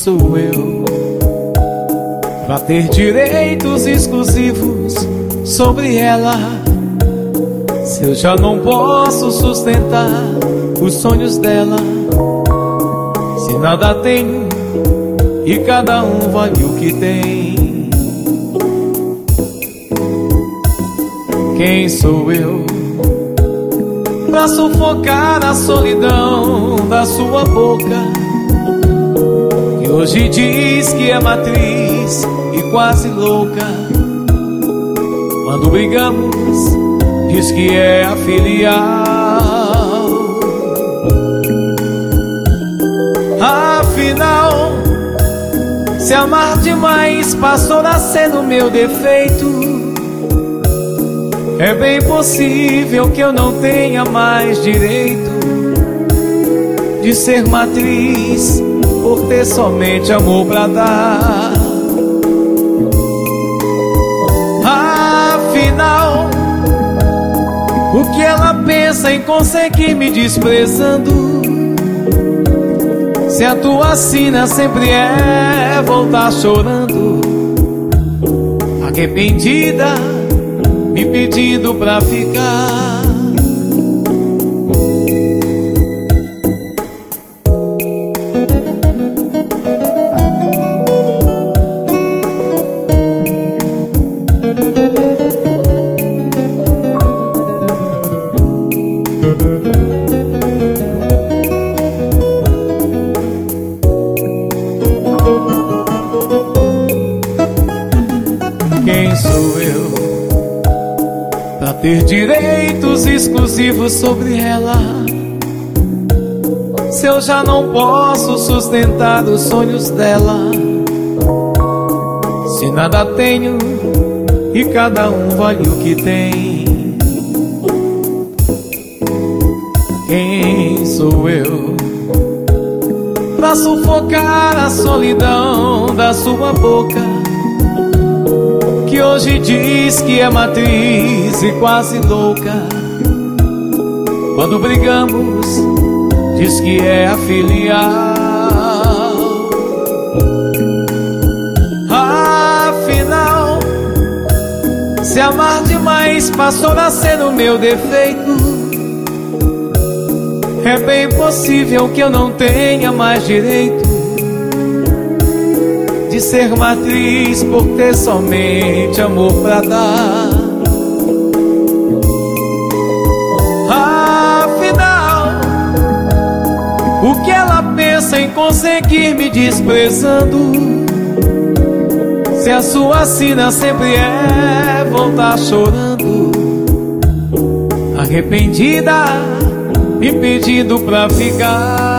sou eu pra ter direitos exclusivos sobre ela? Se eu já não posso sustentar os sonhos dela, se nada tenho e cada um vale o que tem. Quem sou eu pra sufocar a solidão da sua boca, que hoje diz que é matriz e quase louca? Quando brigamos, diz que é a filial. Afinal, se amar demais passou a ser o meu defeito, é bem possível que eu não tenha mais direito de ser matriz, por ter somente amor pra dar. Afinal, o que ela pensa em conseguir me desprezando, se a tua sina sempre é voltar chorando, arrependida, me pedindo pra ficar. Quem sou eu pra ter direitos exclusivos sobre ela, se eu já não posso sustentar os sonhos dela, se nada tenho e cada um vale o que tem? Quem sou eu pra sufocar a solidão da sua boca, que hoje diz que é matriz e quase louca? Quando brigamos, diz que é a filial. Afinal, se amar demais passou a ser o meu defeito, é bem possível que eu não tenha mais direito de ser matriz, por ter somente amor pra dar. Afinal, o que ela pensa em conseguir me desprezando, se a sua sina sempre é voltar chorando, arrependida, me pedindo pra ficar?